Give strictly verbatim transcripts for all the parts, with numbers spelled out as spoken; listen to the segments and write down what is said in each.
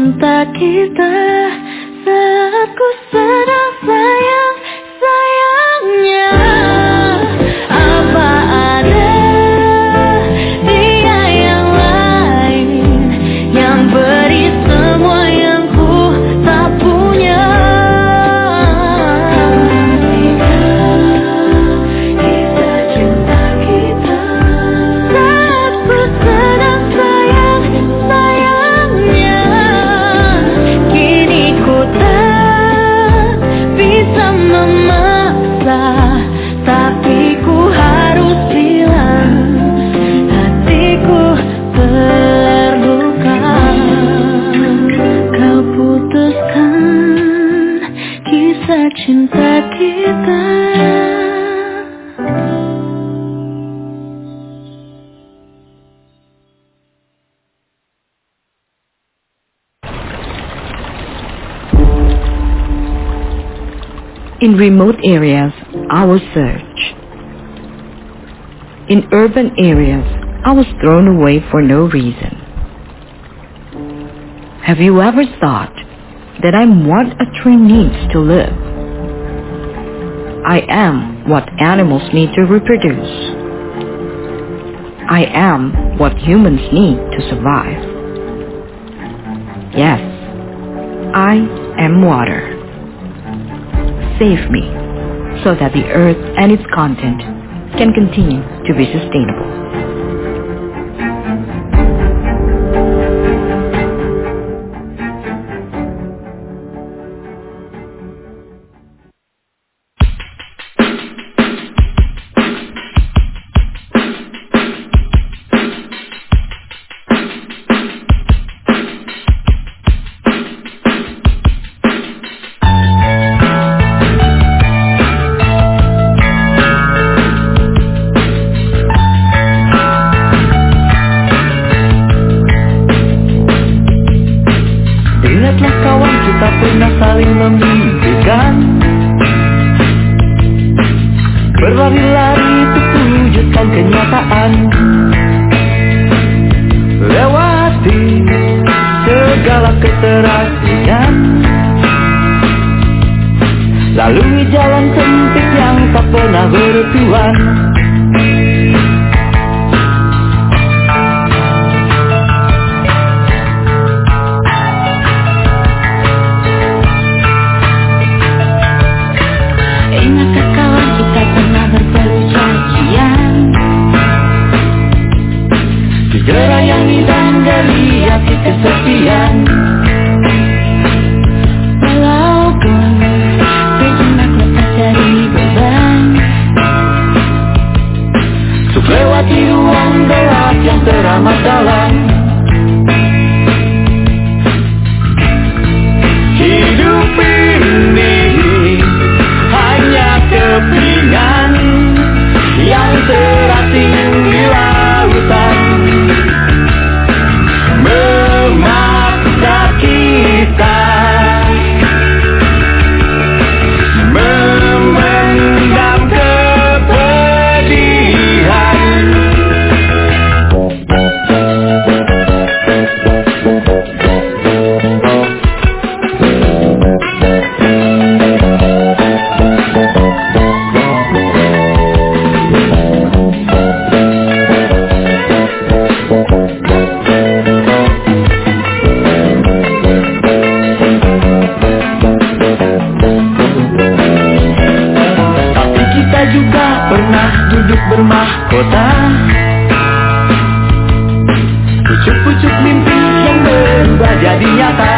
cinta kita, saat ku sedang sayang sayangnya. Apa ada dia yang lain yang beri semua yang ku tak punya? Kisah cinta kita, saat ku sedang sayang sayangnya. Kini ku tak bisa memaksa, tapi ku harus bilang hatiku terluka. Kau putuskan kisah cinta kita. In remote areas, I was searched. In urban areas, I was thrown away for no reason. Have you ever thought that I'm what a tree needs to live? I am what animals need to reproduce. I am what humans need to survive. Yes, I am water. Save me, so that the earth and its content can continue to be sustainable. Ingatlah kawan, kita pernah saling memimpikan berlari-lari untuk wujudkan kenyataan, lewati segala keterasingan, lalui jalan sempit yang tak pernah bertuan. Ingatkah kawan, kita pernah berperjanjian Dijerayangi dan dari hati kesepian. walaupun sejenak lepas dari beban, Untuk lewati ruang gelap yang teramat dalam. Hidup ini hanya kepingan yang terasing di lautan, memaksa kita memendam kepedihan. Tapi kita juga pernah duduk bermahkota, pucuk-pucuk mimpi yang berubah jadi nyata,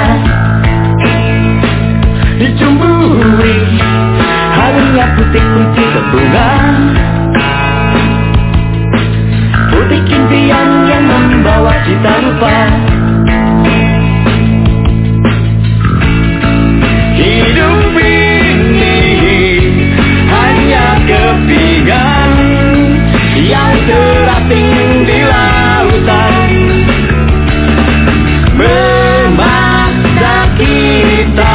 dicumbui harunya putik-putik bunga, putik impian yang membawa cita lupa. Hidup ini hanya kepingan yang terasing di lautan, memaksa kita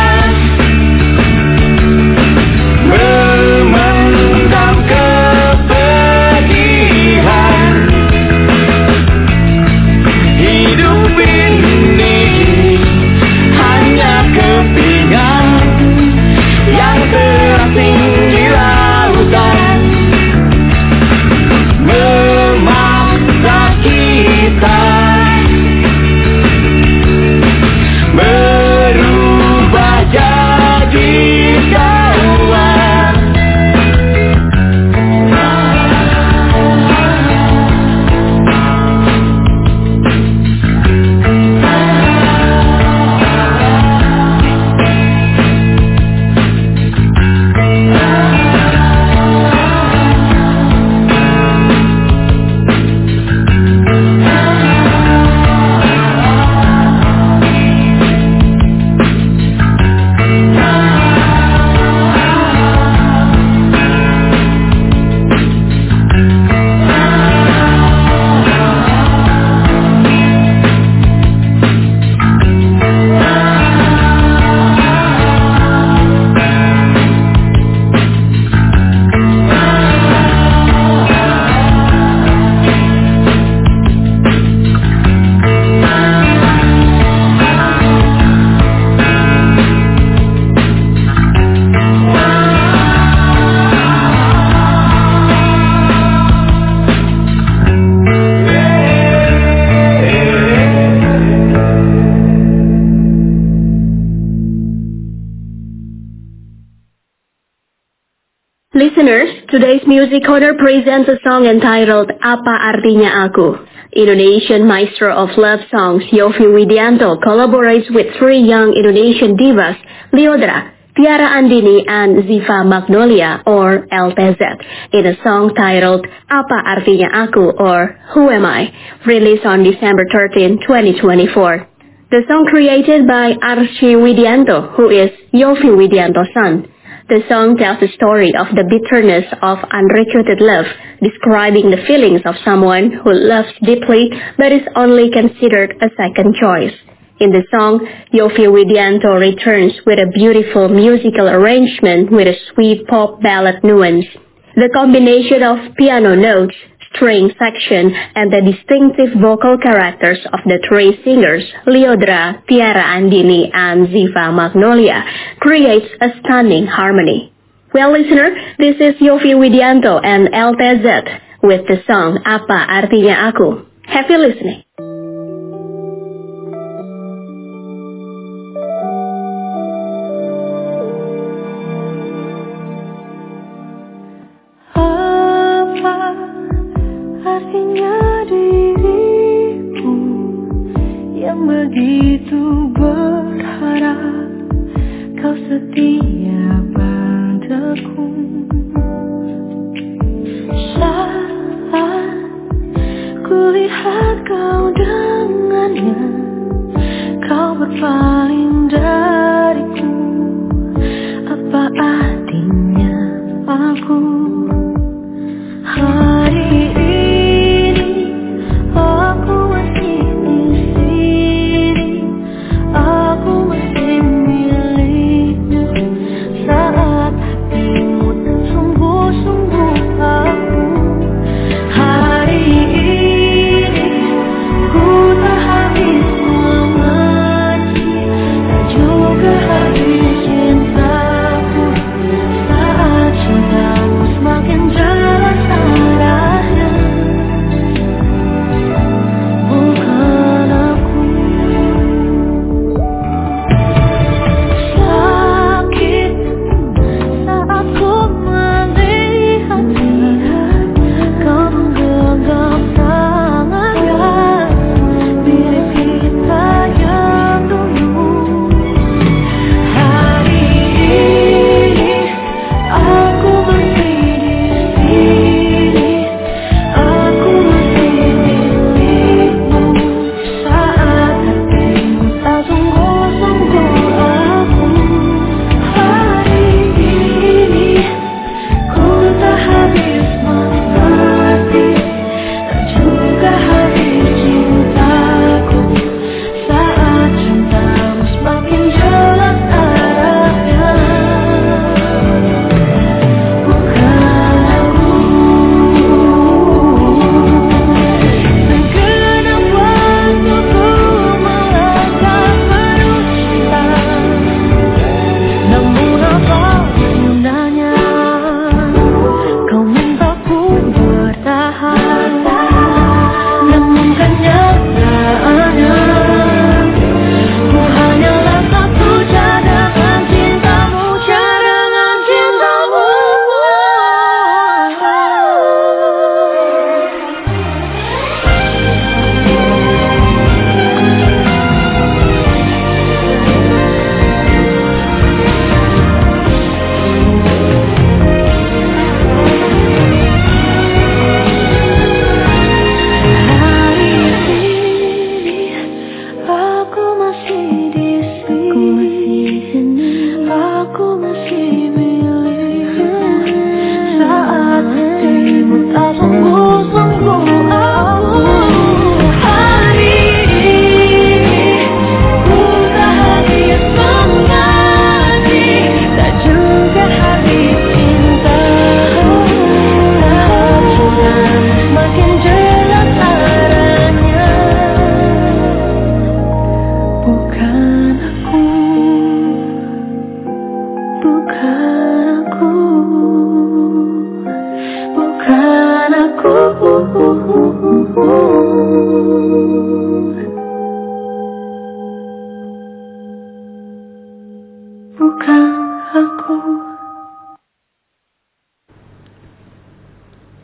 memendam kepedihan. Hidup Listeners, today's Music Corner presents a song entitled Apa Artinya Aku. Indonesian maestro of love songs Yovie Widianto collaborates with three young Indonesian divas, Lyodra, Tiara Andini, and Ziva Magnolia, or L T Z, in a song titled Apa Artinya Aku, or Who Am I, released on December thirteenth, twenty twenty-four. The song created by Arsy Widianto, who is Yovie Widianto's son. The song tells the story of the bitterness of unrequited love, describing the feelings of someone who loves deeply but is only considered a second choice. In the song, Yovie Widianto returns with a beautiful musical arrangement with a sweet pop ballad nuance. The combination of piano notes, string section, and the distinctive vocal characters of the three singers, Lyodra, Tiara Andini, and Ziva Magnolia, creates a stunning harmony. Well, listener, this is Yovie Widianto and L T Z with the song Apa Artinya Aku. Happy listening. Artinya dirimu yang begitu berharap kau setia padaku. Saat kulihat kau dengannya, kau berpaling dariku. Apa artinya aku? Hari ini aku masih di sini, aku masih milikmu. Saat hatimu sungguh-sungguh aku. Hari ini ku tak habis mengerti, tak juga habis cintaku. Saat cintamu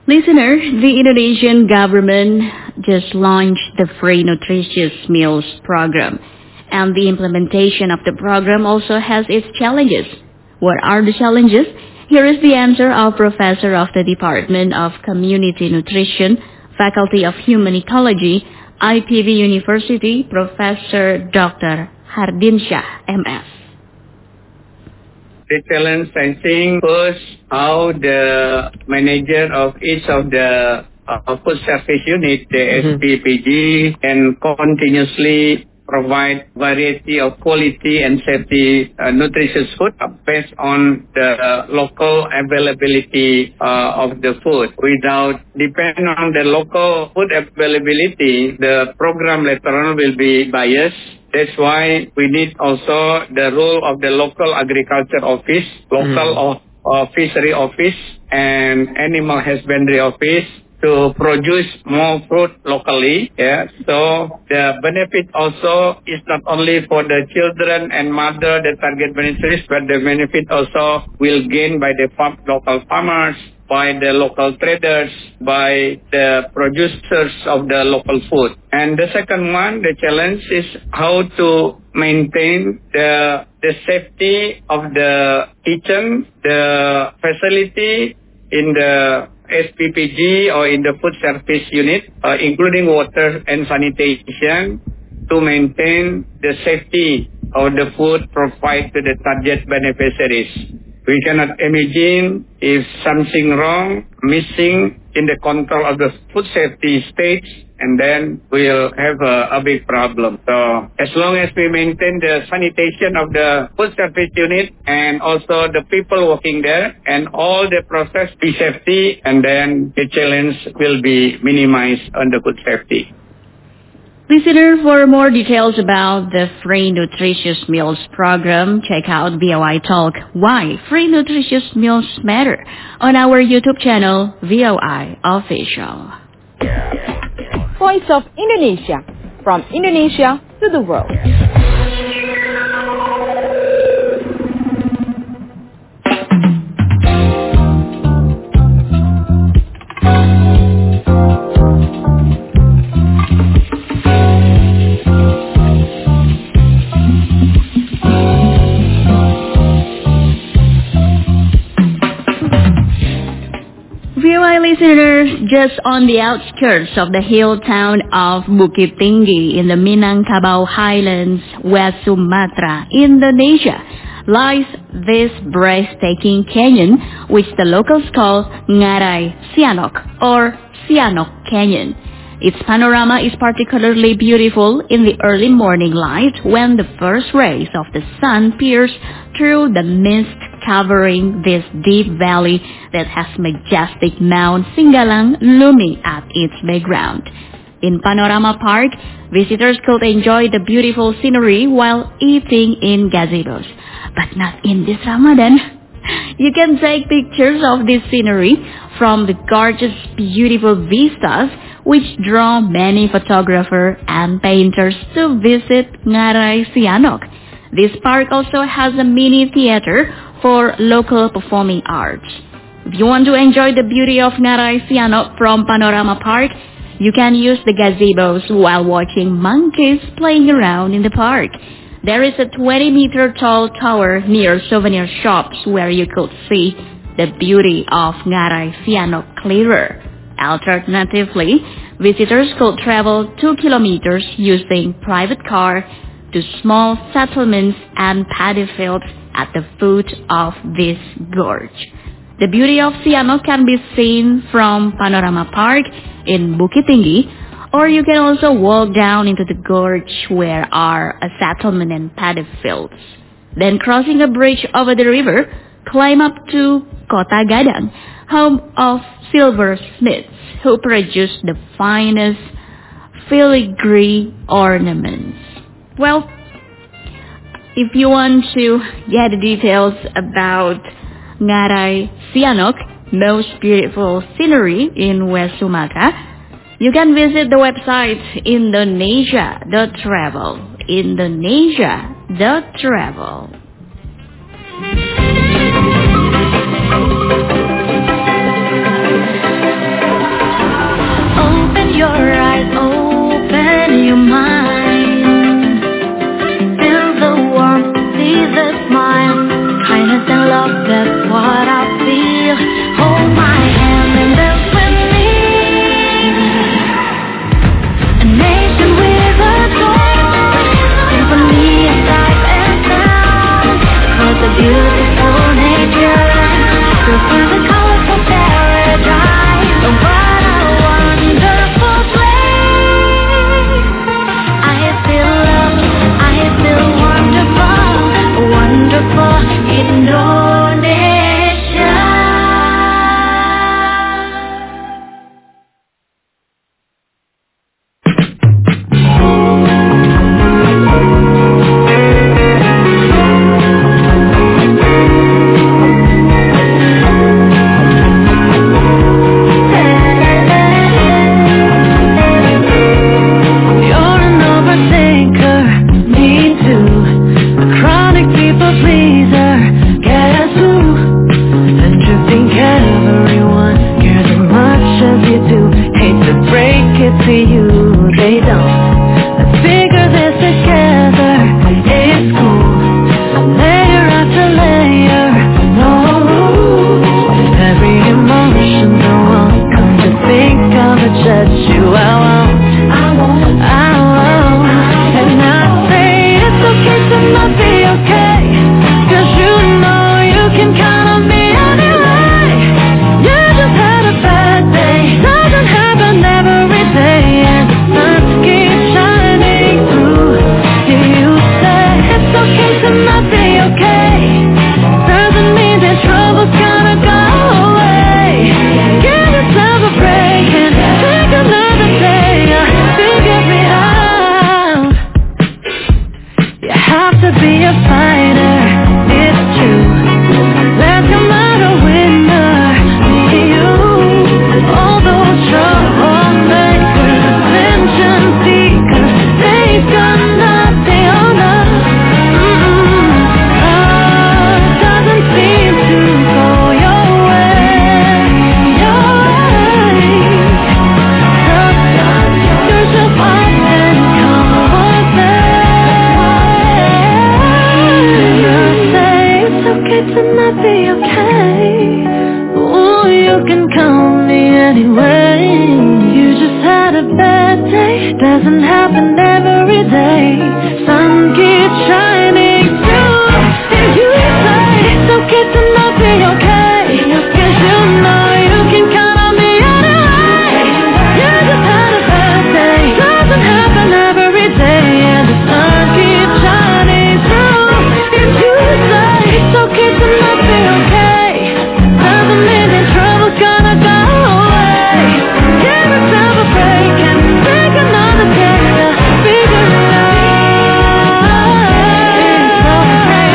Listener, the Indonesian government just launched the Free Nutritious Meals program, and the implementation of the program also has its challenges. What are the challenges? Here is the answer of Professor of the Department of Community Nutrition, Faculty of Human Ecology, I P B University, Professor Doctor Hardinsyah, M S. The challenge, I think, first, how the manager of each of the uh, food service unit, the mm-hmm. S P P G, can continuously provide variety of quality and safety uh, nutritious food based on the uh, local availability uh, of the food. Without depending on the local food availability, the program later on will be biased. That's why we need also the role of the local agriculture office, local mm. of, uh, fishery office, and animal husbandry office to produce more fruit locally. Yeah. So the benefit also is not only for the children and mother, the target beneficiaries, but the benefit also will gain by the farm, local farmers, by the local traders, by the producers of the local food. And the second one, the challenge is how to maintain the the safety of the kitchen, the facility in the S P P G or in the food service unit, uh, including water and sanitation, to maintain the safety of the food provided to the target beneficiaries. We cannot imagine if something wrong, missing in the control of the food safety stage, and then we'll have a, a big problem. So as long as we maintain the sanitation of the food service unit and also the people working there and all the process be safety, and then the challenge will be minimized on the food safety. Listener, for more details about the Free Nutritious Meals program, check out V O I Talk, Why Free Nutritious Meals Matter, on our YouTube channel, V O I Official. Voice of Indonesia, from Indonesia to the world. Listeners, just on the outskirts of the hill town of Bukit Tinggi in the Minangkabau Highlands, West Sumatra, Indonesia, lies this breathtaking canyon, which the locals call Ngarai Sianok or Sianok Canyon. Its panorama is particularly beautiful in the early morning light when the first rays of the sun pierce through the mist covering this deep valley that has majestic Mount Singgalang looming at its background. In Panorama Park, visitors could enjoy the beautiful scenery while eating in gazebos. But not in this Ramadan. You can take pictures of this scenery from the gorgeous, beautiful vistas which draw many photographers and painters to visit Ngarai Sianok. This park also has a mini theater for local performing arts. If you want to enjoy the beauty of Ngarai Sianok from Panorama Park, you can use the gazebos while watching monkeys playing around in the park. There is a twenty meter tall tower near souvenir shops where you could see the beauty of Ngarai Sianok clearer. Alternatively, visitors could travel two kilometers using private car to small settlements and paddy fields at the foot of this gorge. The beauty of Sianok can be seen from Panorama Park in Bukit Tinggi, or you can also walk down into the gorge where are a settlement and paddy fields. Then crossing a bridge over the river, climb up to Kota Gadang, home of silversmiths who produce the finest filigree ornaments. Well, if you want to get the details about Ngarai Sianok, most beautiful scenery in West Sumatra, you can visit the website indonesia dot travel. Indonesia dot travel. for you, they don't. Let's figure this together, it's cool. Layer after layer, no rules. Every emotion, no one comes to think of it, just you. I won't, I won't, I won't. And I say it's okay to not be okay, 'cause you know you can count on me anyway. You just had a bad day, doesn't happen every day, and the sun keeps shining through. You say it's okay to not be okay, doesn't mean that trouble's gonna go away. Give yourself a break and take another day, figure it out. You have to be a fighter, it's true. Let's come out a winner, me and you. All those troublemakers, attention seekers, they've got nothing on us. Mm-mm. Oh, it doesn't seem to go your way, your way. Dust yourself off and come with me. You say it's okay to not be okay. Ooh, you can call me anyway. You just had a bad day, doesn't happen every day. Sun keeps shining through. You say it's okay to not be okay, 'cause you know you can count on me anyway. You just had a bad day, doesn't happen every day, and the sun keeps shining through. You say it's okay to not be okay, doesn't mean that trouble's gonna go away. Give yourself a break and take another day to figure it out. It's okay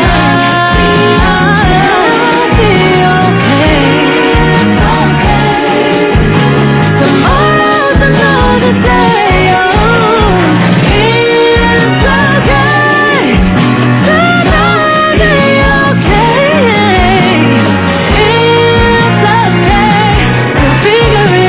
to be okay. Tomorrow's another day. Oh, it's okay to not be okay. It's okay to figure it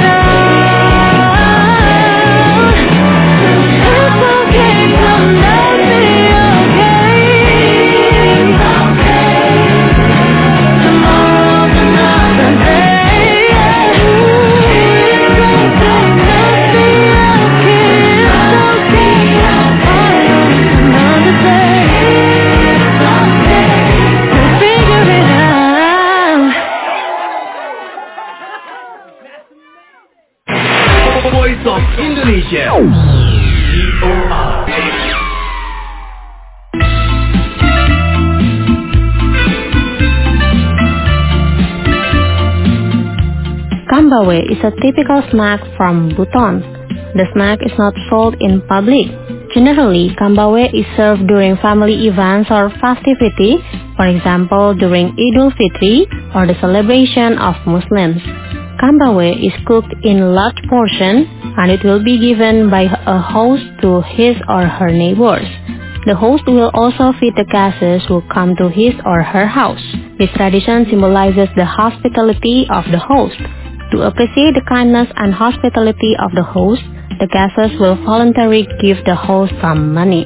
out. It's okay to not be okay. It's okay. Tomorrow's another day. It's okay to not be okay. It's okay. Tomorrow's another day. It's okay to figure it out. Voice of Indonesia. V O R. Kambawe is a typical snack from Buton. The snack is not sold in public. Generally, kambawe is served during family events or festivity, for example, during Idul Fitri or the celebration of Muslims. Kambawe is cooked in large portion and it will be given by a host to his or her neighbors. The host will also feed the guests who come to his or her house. This tradition symbolizes the hospitality of the host. To appreciate the kindness and hospitality of the host, the guests will voluntarily give the host some money.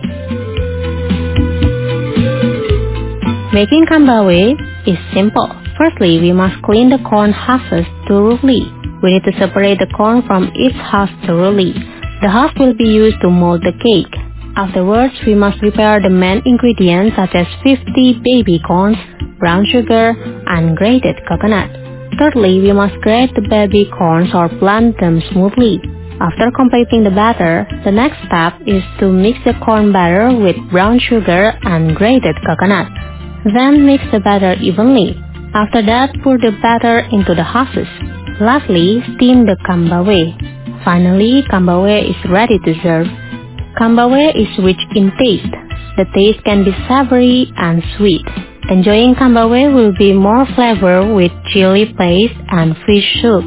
Making kambawe is simple. Firstly, we must clean the corn husks thoroughly. We need to separate the corn from its husk thoroughly. The husk will be used to mold the cake. Afterwards, we must prepare the main ingredients such as fifty baby corns, brown sugar, and grated coconut. Thirdly, we must grate the baby corns or blend them smoothly. After completing the batter, the next step is to mix the corn batter with brown sugar and grated coconut. Then mix the batter evenly. After that, pour the batter into the husks. Lastly, steam the kambawe. Finally, kambawe is ready to serve. Kambawe is rich in taste. The taste can be savory and sweet. Enjoying kambawe will be more flavor with chili paste and fish soup.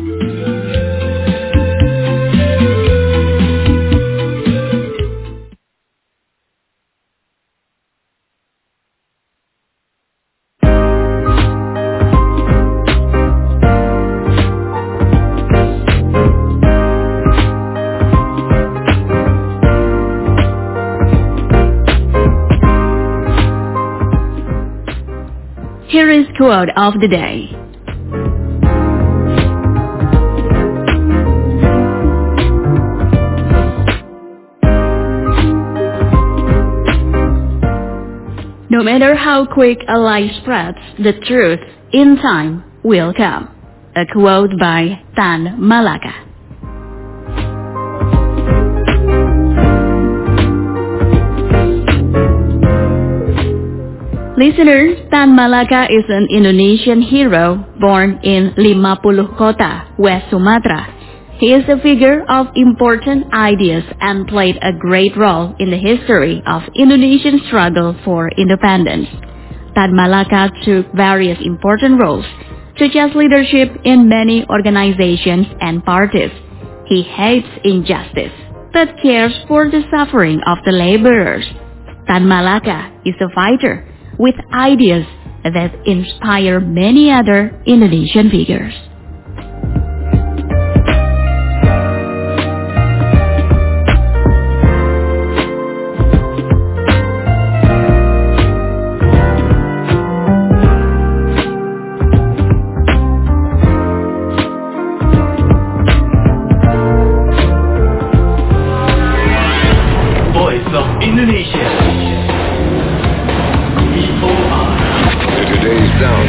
quote of the day. No matter how quick a lie spreads, the truth in time will come. A quote by Tan Malaka. Listeners, Tan Malaka is an Indonesian hero born in lima puluh Kota, West Sumatra. He is a figure of important ideas and played a great role in the history of Indonesian struggle for independence. Tan Malaka took various important roles, such as leadership in many organizations and parties. He hates injustice, but cares for the suffering of the laborers. Tan Malaka is a fighter with ideas that inspire many other Indonesian figures. Indonesia. V O R. Today's sound.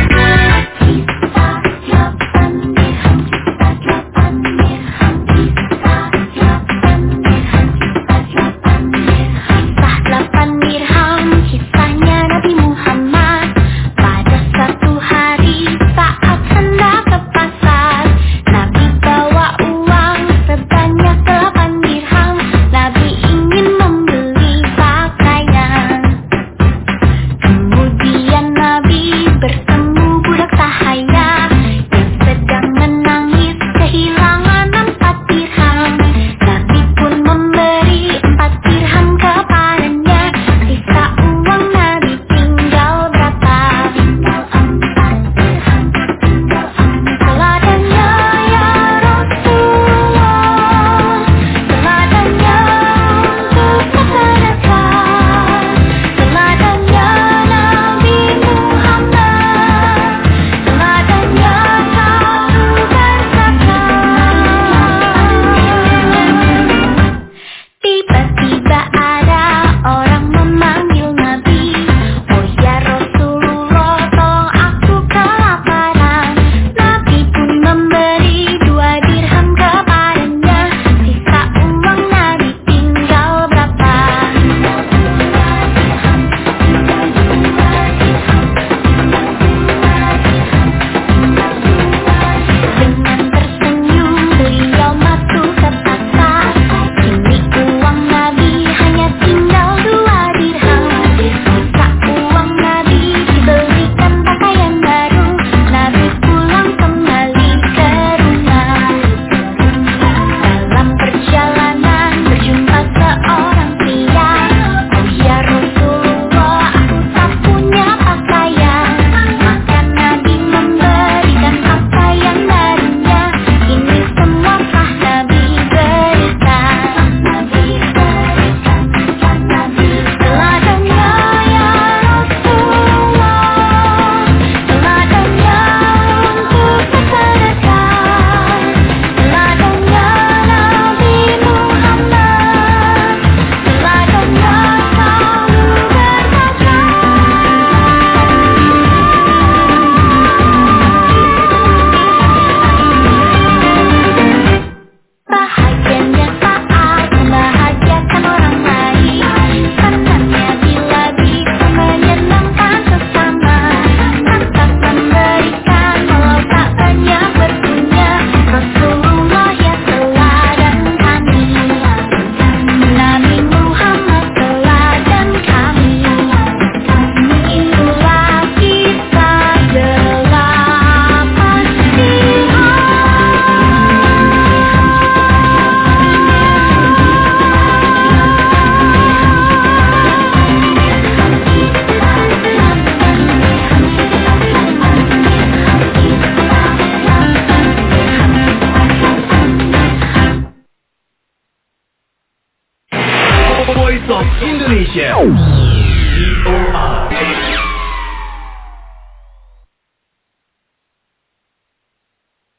Voice of Indonesia. V O R.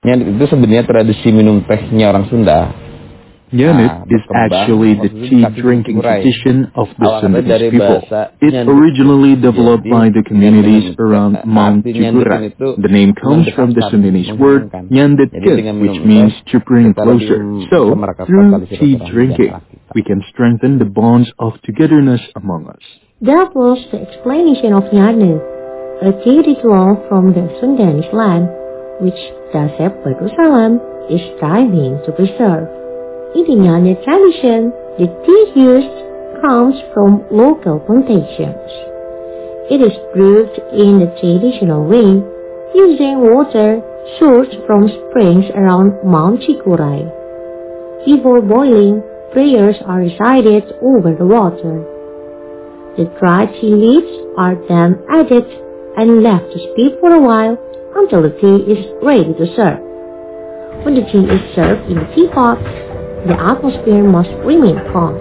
Nyanit itu sebenarnya tradisi minum tehnya orang Sunda. Nyanit is actually the tea drinking tradition of the Sundanese people. It originally developed by the communities around Mount Cikuray. The name comes from the Sundanese word nyanditkeun, which means to bring closer. So, through tea drinking, we can strengthen the bonds of togetherness among us. That was the explanation of Nyanit, a tea ritual from the Sundanese land, which Dasep Darussalam is striving to preserve. In the Nyanit tradition, the tea used comes from local plantations. It is brewed in the traditional way, using water sourced from springs around Mount Cikuray. Before boiling, prayers are recited over the water. The dried tea leaves are then added and left to steep for a while until the tea is ready to serve. When the tea is served in the teapot, the atmosphere must remain calm.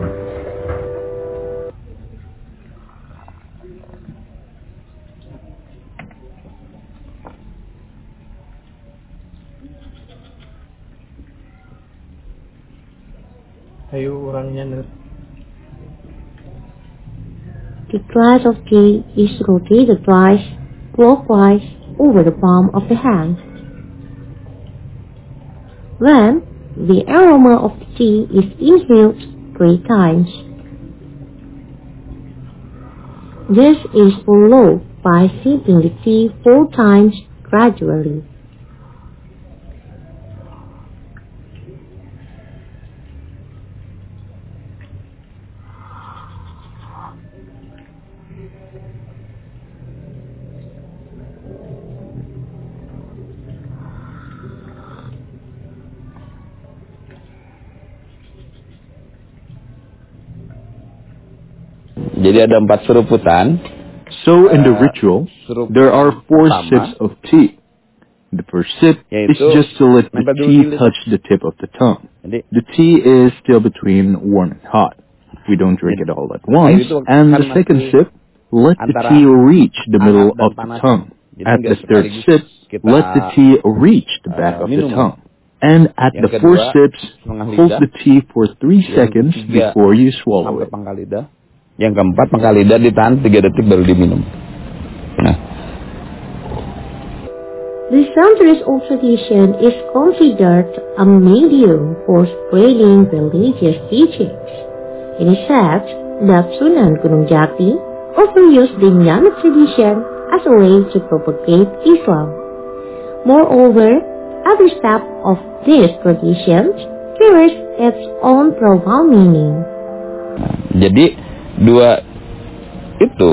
Ayo orangnya nih. The glass of tea is rotated twice, clockwise, over the palm of the hand. Then, the aroma of the tea is inhaled three times. This is followed by sipping the tea four times gradually. Jadi ada empat seruputan. So in the ritual, there are four sips of tea. The first sip is just to let the tea touch the tip of the tongue. The tea is still between warm and hot. We don't drink it all at once. And the second sip, let the tea reach the middle of the tongue. At the third sip, let the tea reach the back of the tongue. And at the fourth sips, hold the tea for three seconds before you swallow it. Yang keempat, pangkal lidah ditahan tiga detik baru diminum. Nah. The Sundanese old tradition is considered a medium for spreading religious teachings. It is said that Sunan Gunung Jati also used the Nyanit tradition as a way to propagate Islam. Moreover, every step of this tradition carries its own profound meaning. Nah, jadi dua itu,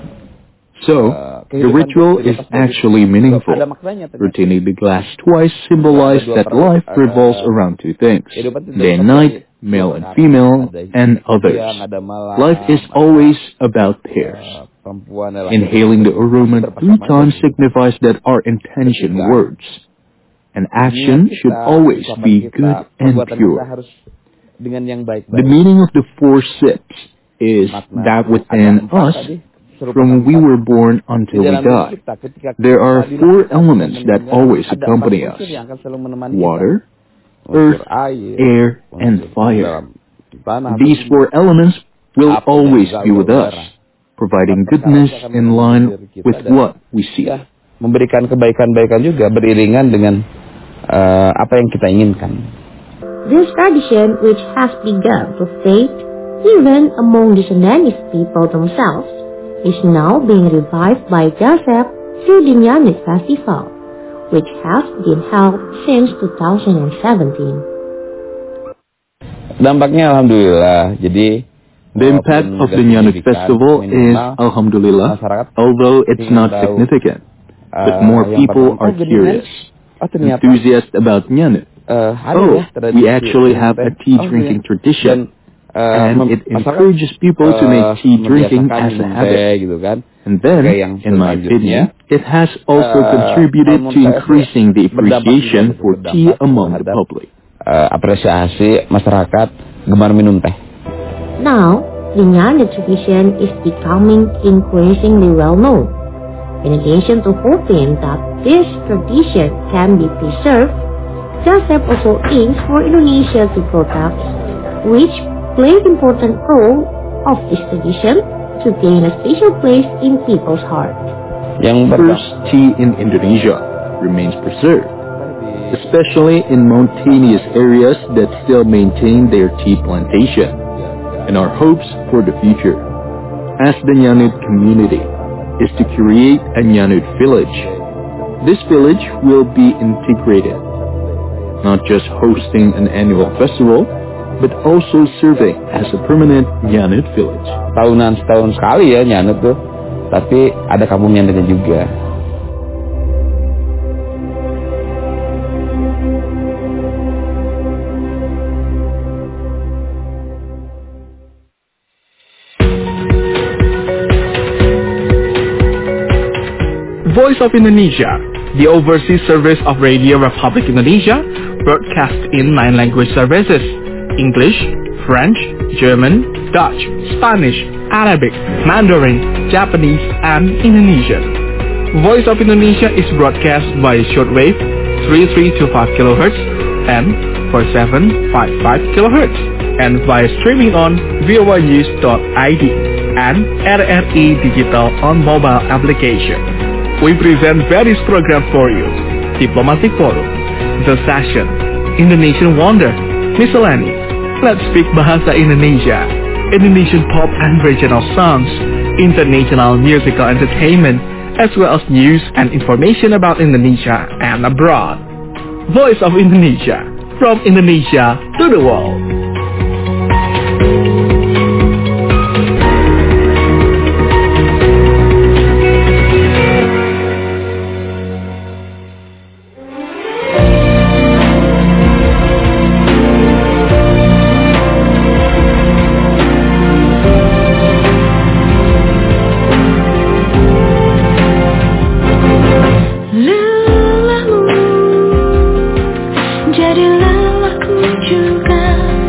so the ritual is actually meaningful. Rotating the glass twice symbolizes that life revolves around two things: day and night, male and female, and others. Life is always about pairs. Inhaling the aroma three times signifies that our intention, words, and action should always be good and pure. The meaning of the four sips is that within us, from we were born until we die, there are four elements that always accompany us: water, earth, air, and fire. These four elements will always be with us, providing goodness in line with what we see. Memberikan kebaikan-baikan juga beriringan dengan uh, apa yang kita inginkan. This tradition, which has begun to fade even among the Sundanese people themselves, is now being revived by Dasep through the Nyanit Festival, which has been held since two thousand seventeen. Dampaknya alhamdulillah. Jadi the impact of the Nyanit Festival is alhamdulillah, although it's not significant. But more people are curious, enthusiastic about Nyanit. Oh, we actually have a tea drinking tradition. And it encourages people to make tea drinking as a habit. And then, in my opinion, it has also contributed to increasing the appreciation for tea among the public. Apresiasi masyarakat gemar minum teh. Now, the Nyanit tradition is becoming increasingly well known. In addition to hoping that this tradition can be preserved, Joseph also aims for Indonesia to product, which play an important role of this tradition to gain a special place in people's heart. First, tea in Indonesia remains preserved, especially in mountainous areas that still maintain their tea plantation, and our hopes for the future as the Nyanud community is to create a Nyanud village. This village will be integrated, not just hosting an annual festival, but also serving as a permanent Nyanud village. Tahunan setahun sekali ya Nyanud tuh, tapi ada kampung Nyanudnya juga. Voice of Indonesia, the overseas service of Radio Republic Indonesia, broadcast in nine language services: English, French, German, Dutch, Spanish, Arabic, Mandarin, Japanese, and Indonesian. Voice of Indonesia is broadcast via shortwave three three two five kilohertz and four seven five five kilohertz, and via streaming on v o a news dot i d and R R I Digital on mobile application. We present various programs for you: Diplomatic Forum, The Session, Indonesian Wonder, Miscellany, Let's Speak Bahasa Indonesia, Indonesian Pop and Regional Songs, International Musical Entertainment, as well as news and information about Indonesia and abroad. Voice of Indonesia, from Indonesia to the world. Jadilah aku juga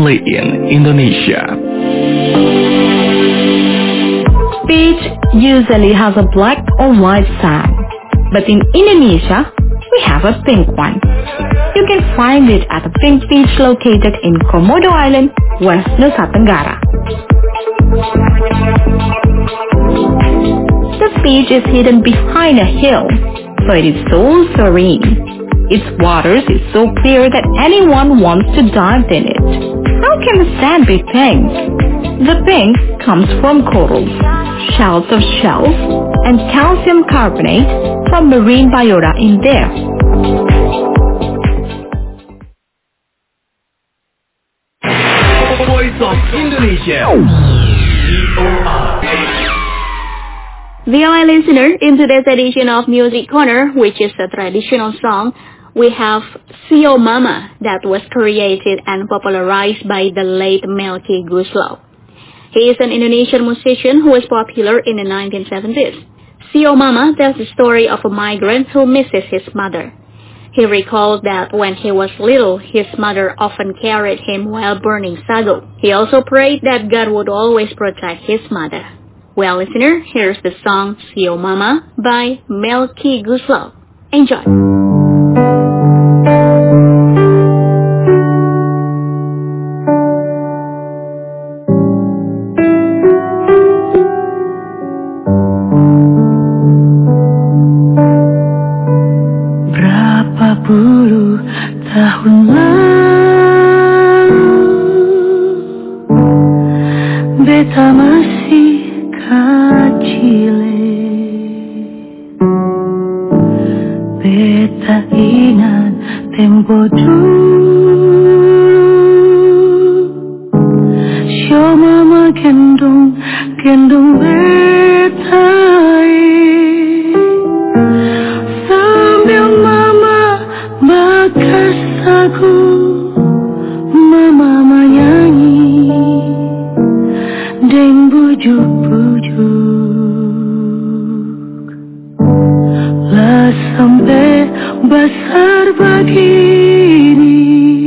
only in Indonesia. Peach usually has a black or white sand, but in Indonesia, we have a pink one. You can find it at the Pink Peach located in Komodo Island, West Nusa Tenggara. The peach is hidden behind a hill, so it is so serene. Its waters is so clear that anyone wants to dive in it. How can the sand be pink? The pink comes from corals, shells of shells, and calcium carbonate from marine biota in there. Voice of Indonesia. V O A listener, in today's edition of Music Corner, which is a traditional song, we have Sio Mama that was created and popularized by the late Melky Goeslaw. He is an Indonesian musician who was popular in the nineteen seventies. Sio Mama tells the story of a migrant who misses his mother. He recalls that when he was little, his mother often carried him while burning sago. He also prayed that God would always protect his mother. Well, listener, here's the song Sio Mama by Melky Goeslaw. Enjoy! Berapa puluh tahun lalu, beta masih kecil. Beta ingat tempo dulu, Sio Mama gendong, gendong beta. Sambil Mama bakar sagu, Mama menyanyi dan bujuk-bujuk. Lah sampai besar begini,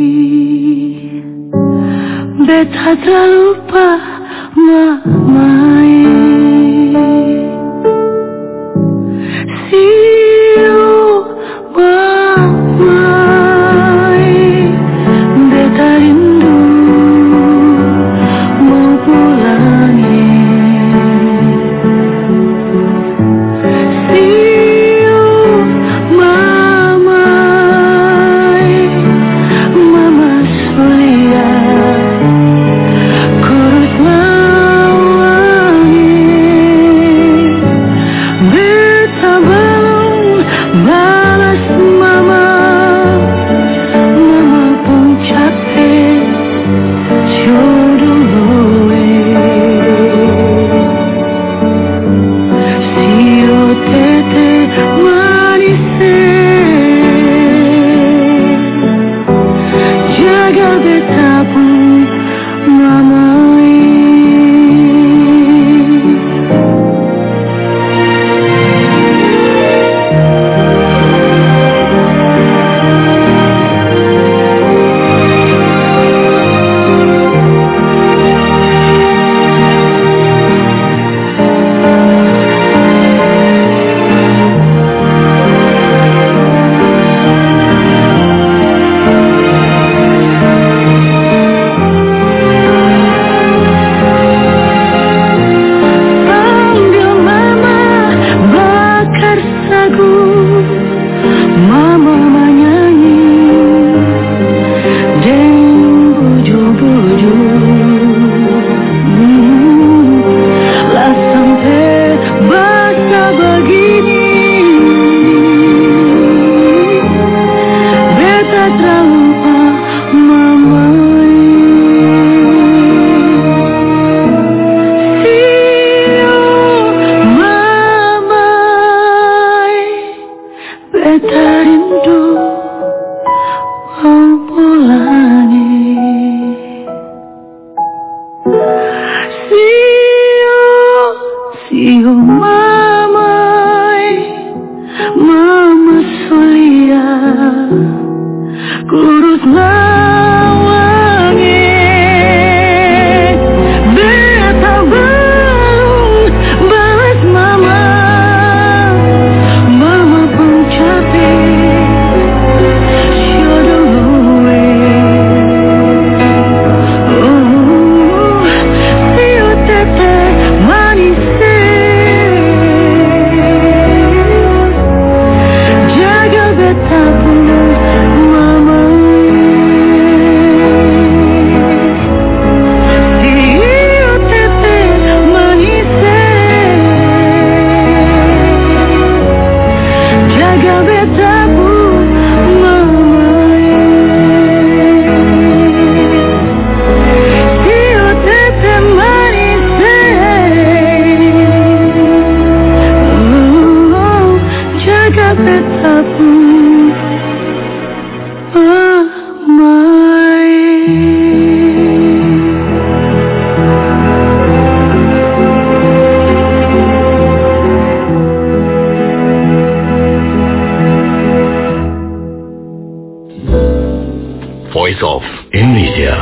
beta terlupa Mama. Sio Mama, beta rindu mau pulang. Sio Mama, Mama suliat kurus lawangi. Beta belum balas Mama, Mama pun capek jodoh. Sio tete manis, jaga beta pun Mama. Sambil Mama bakar sagu, Mama menyanyi dan bujuk-bujuk. Hmm, lah sampai basah begini, beta terlupa Mama. Sio Mama, beta rindu mau pulang. Sio, Sio Mama, petaku amai. Voice of Indonesia.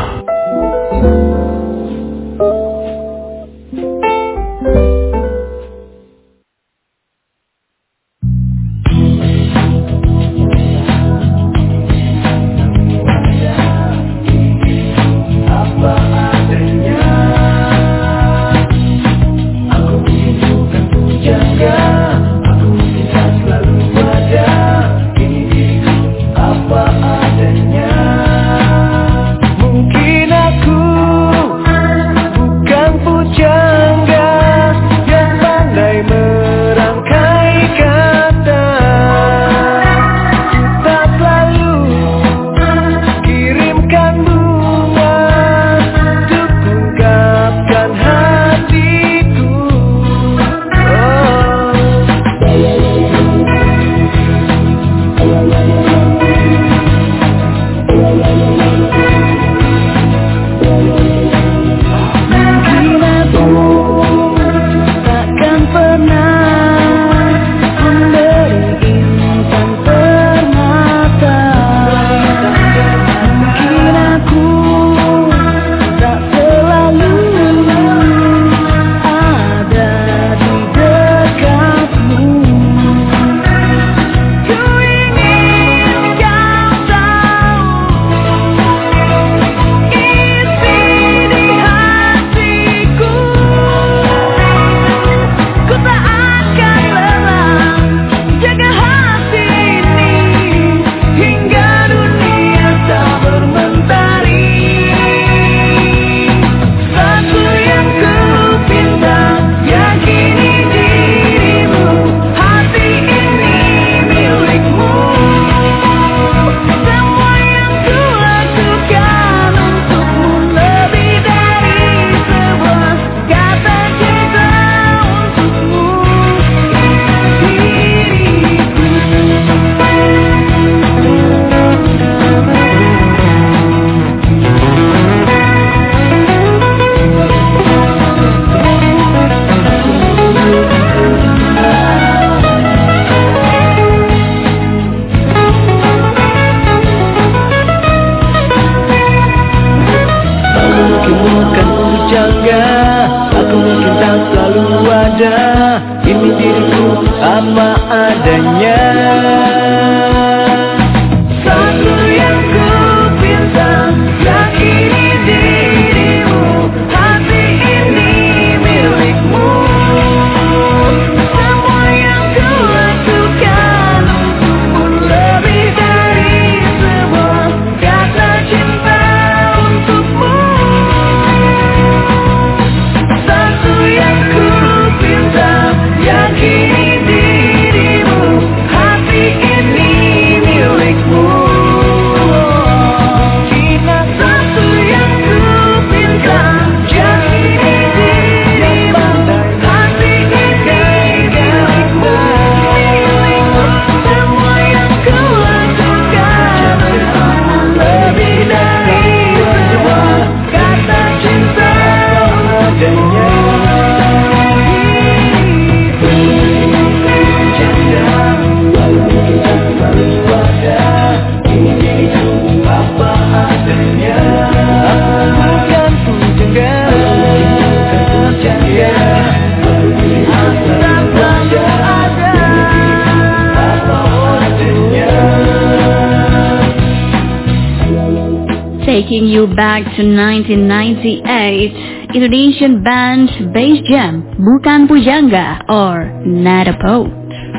Taking you back to nineteen ninety-eight, Indonesian band Bass Jam, Bukan Pujangga or Not a Boat.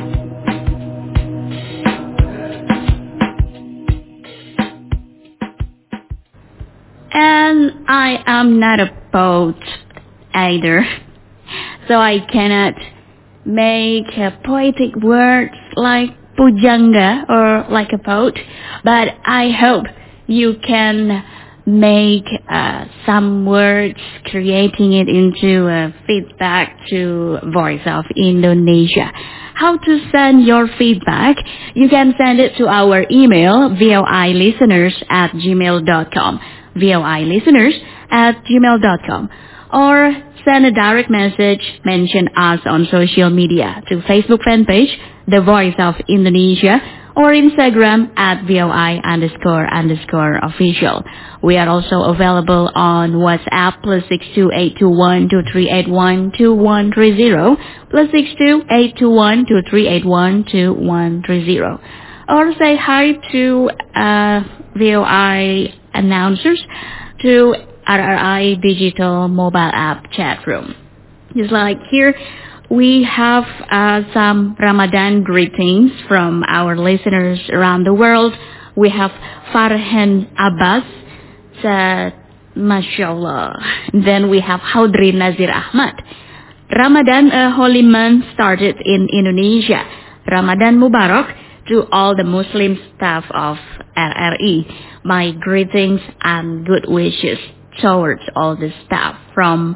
And I am not a poet either, so I cannot make a poetic words like pujangga or like a poet, but I hope you can make uh, some words, creating it into a feedback to Voice of Indonesia. how to send your feedback, you can send it to our email, voilisteners at gmail dot com, voilisteners at gmail dot com, or send a direct message, mention us on social media to Facebook fan page, The Voice of Indonesia, or Instagram at VOI underscore underscore official. We are also available on WhatsApp plus six two eight two one two three eight one two one three zero plus six two eight two one two three eight one two one three zero. Or say hi to uh, V O I announcers to R R I Digital Mobile App Chat Room. Just like here, we have uh, some Ramadan greetings from our listeners around the world. We have Farhan Abbas, said, Mashallah. Then we have Haudri Nazir Ahmad. Ramadan, a holy month, started in Indonesia. Ramadan Mubarak to all the Muslim staff of R R I. My greetings and good wishes towards all the staff from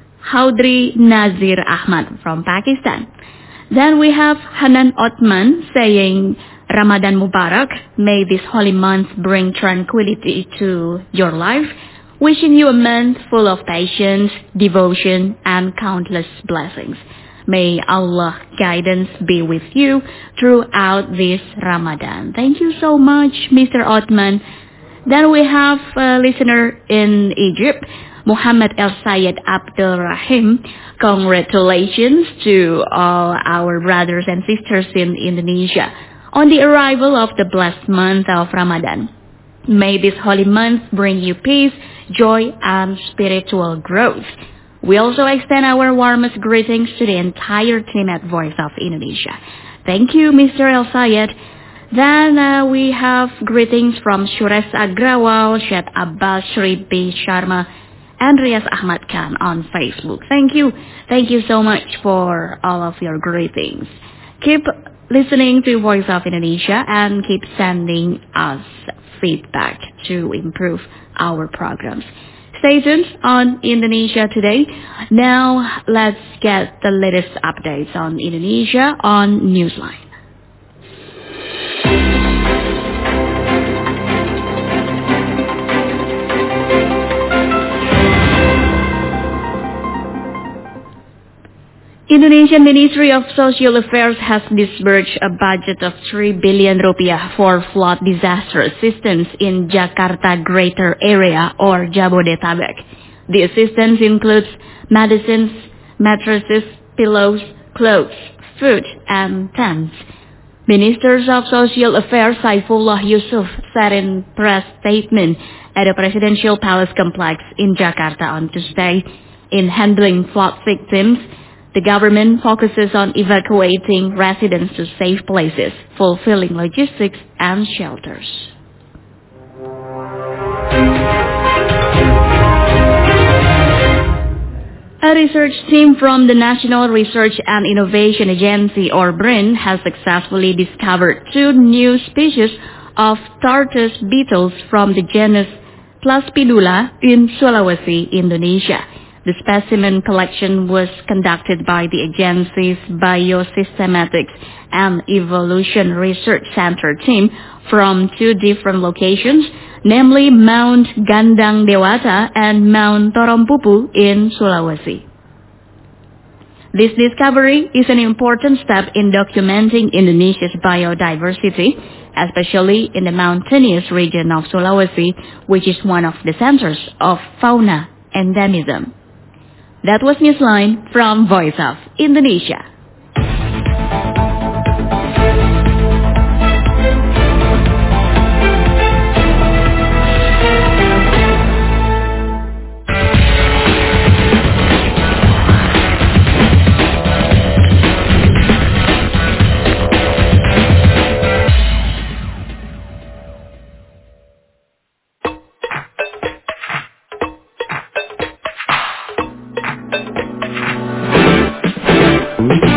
Haudri Nazir Ahmad from Pakistan. Then we have Hanan Othman saying, Ramadan Mubarak, may this holy month bring tranquility to your life. Wishing you a month full of patience, devotion, and countless blessings. May Allah's guidance be with you throughout this Ramadan. Thank you so much, Mister Othman. Then we have a listener in Egypt, Muhammad El Sayed Abdul Rahim. Congratulations to all our brothers and sisters in Indonesia on the arrival of the blessed month of Ramadan. May this holy month bring you peace, joy, and spiritual growth. We also extend our warmest greetings to the entire team at Voice of Indonesia. Thank you, Mister El Sayed. Then uh, we have greetings from Shures Agrawal, Syed Abbas, Shri B. Sharma, and Riaz Ahmad Khan on Facebook. Thank you. Thank you so much for all of your greetings. Keep listening to Voice of Indonesia and keep sending us feedback to improve our programs. Stay tuned on Indonesia Today. Now let's get the latest updates on Indonesia on Newsline. Indonesian Ministry of Social Affairs has disbursed a budget of three billion rupiah for flood disaster assistance in Jakarta Greater Area or Jabodetabek. The assistance includes medicines, mattresses, pillows, clothes, food, and tents. Ministers of Social Affairs Saifullah Yusuf said in press statement at the Presidential Palace Complex in Jakarta on Tuesday, in handling flood victims, the government focuses on evacuating residents to safe places, fulfilling logistics and shelters. A research team from the National Research and Innovation Agency, or BRIN, has successfully discovered two new species of tortoise beetles from the genus Plaspidula in Sulawesi, Indonesia. The specimen collection was conducted by the agency's Biosystematics and Evolution Research Center team from two different locations, namely Mount Gandang Dewata and Mount Torompupu in Sulawesi. This discovery is an important step in documenting Indonesia's biodiversity, especially in the mountainous region of Sulawesi, which is one of the centers of fauna endemism. That was Newsline from Voice of Indonesia. Ooh.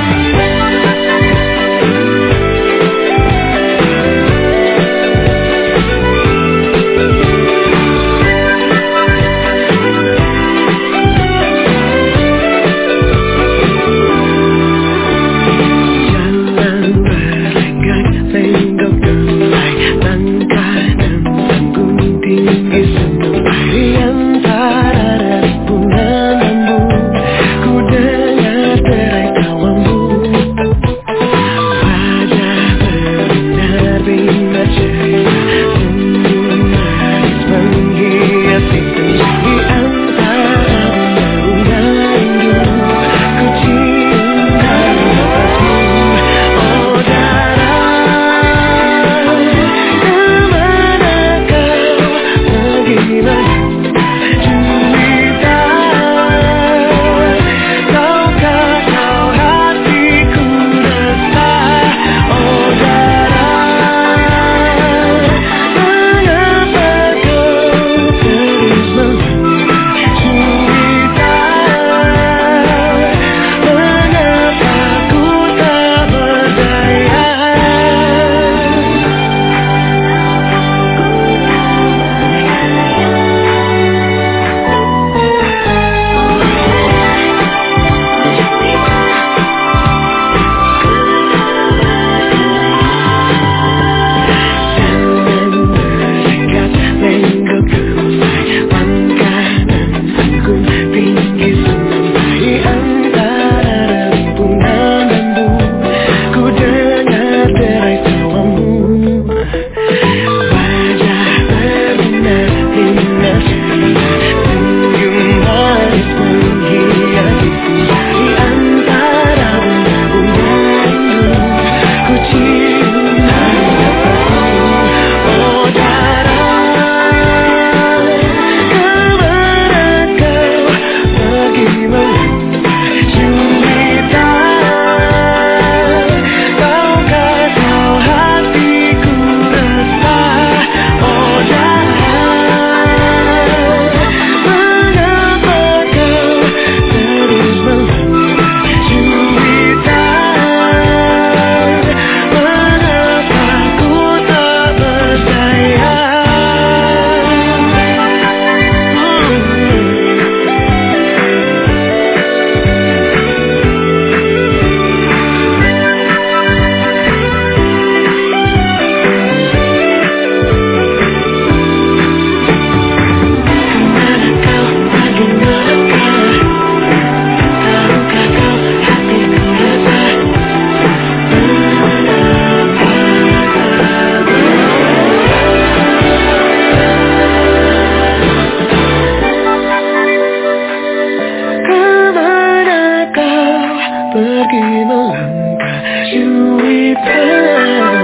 you repent.